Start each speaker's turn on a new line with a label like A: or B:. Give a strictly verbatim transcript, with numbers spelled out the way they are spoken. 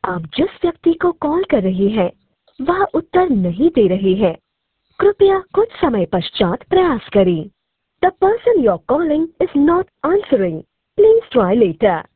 A: आप जिस व्यक्ति को कॉल कर रहे हैं वह उत्तर नहीं दे रहे हैं। कृपया कुछ समय पश्चात प्रयास करें। The person you are calling is not answering. Please try letter.